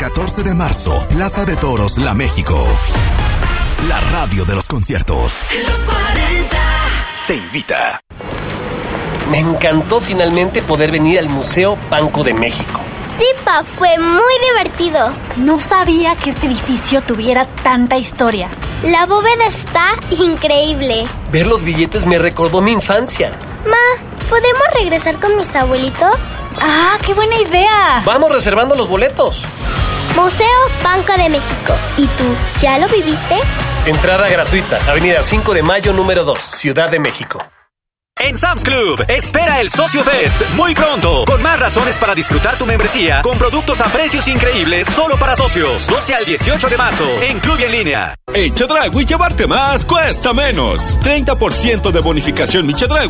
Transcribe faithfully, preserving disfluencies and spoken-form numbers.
catorce de marzo, Plaza de Toros, La México. La radio de los conciertos. Los cuarenta. Te invita. Me encantó finalmente poder venir al Museo Banco de México. Sí, pa, fue muy divertido. No sabía que este edificio tuviera tanta historia. La bóveda está increíble. Ver los billetes me recordó mi infancia. Ma, ¿podemos regresar con mis abuelitos? ¡Ah, qué buena idea! Vamos reservando los boletos. Museo Banco de México. ¿Y tú, ya lo viviste? Entrada gratuita, Avenida cinco de mayo, número dos, Ciudad de México. En Sam's Club, espera el Socio Fest muy pronto, con más razones para disfrutar tu membresía, con productos a precios increíbles solo para socios. doce al dieciocho de marzo, en Club y en línea. En Chedraui, llevarte más cuesta menos. treinta por ciento de bonificación Mi Chedraui